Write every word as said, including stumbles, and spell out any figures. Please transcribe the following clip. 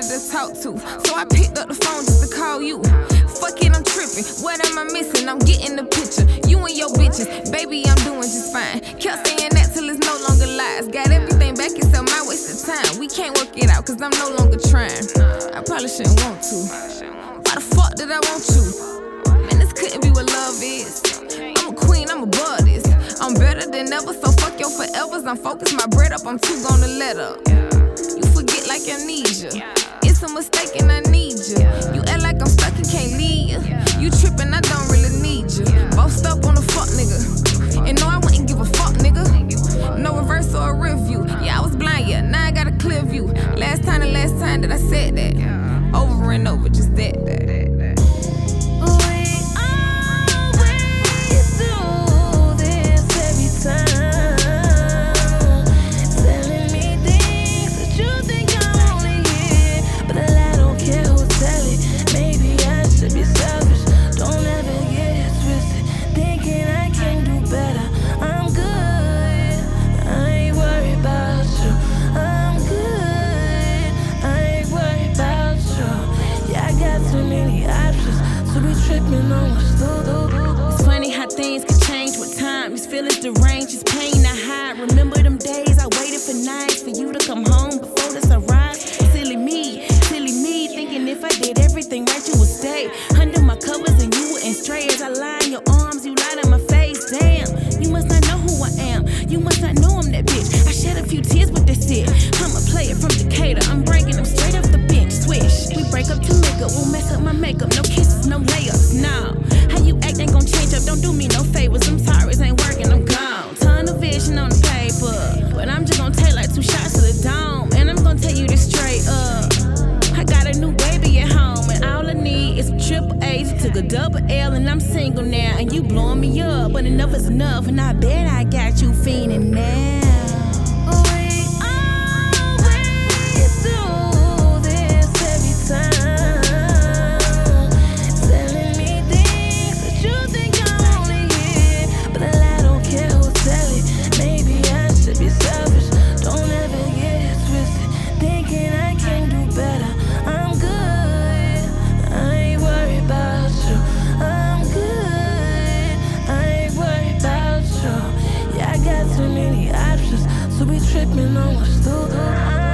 to talk to. So I picked up the phone just to call you. Fuck it, I'm tripping. What am I missing? I'm getting the picture. You and your bitches, baby, I'm doing just fine. Kept saying that till it's no longer lies. Got everything back except my waste of time. We can't work it out cause I'm no longer trying. I probably shouldn't want to. Why the fuck did I want you? Man, this couldn't be what love is. I'm a queen, I'm above this. I'm better than ever, so fuck your forevers. I'm focused, my bread up, I'm too gonna let up. You forget like amnesia. It's a mistake and I need you. You act like I'm stuck and can't leave you. You tripping, I don't really need you. Bossed up on a fuck nigga. And no, I wouldn't give a fuck nigga. No reverse or a review. Yeah, I was blind, yeah, now I got a clear view. Last time, the last time that I said that. Over and over, just that, that, that, that. It's funny how things can change with time. These feelings deranged, this pain I hide. Remember them days I waited for nights for you to come home before the sunrise. Silly me, silly me, thinking if I did everything right you would stay under my covers and you wouldn't stray. As I lie in your arms, you light on my face. Damn, you must not know who I am. You must not know I'm that bitch. I shed a few tears, but that's it. I'm a player from Decatur. I'm breaking them straight off the bench. Swish, we break up to make up. Won't mess up my makeup. No kisses, no layups. Nah. How you act ain't gon' change up, don't do me no favors. I'm sorry, it ain't working, I'm gone. Ton of vision on the paper, but I'm just gon' take like two shots to the dome. And I'm gon' tell you this straight up. I got a new baby at home, and all I need is some triple A's. Took a double L, and I'm single now, and you blowing me up. But enough is enough, and I bet I got you fiending now. Tripping on what's through.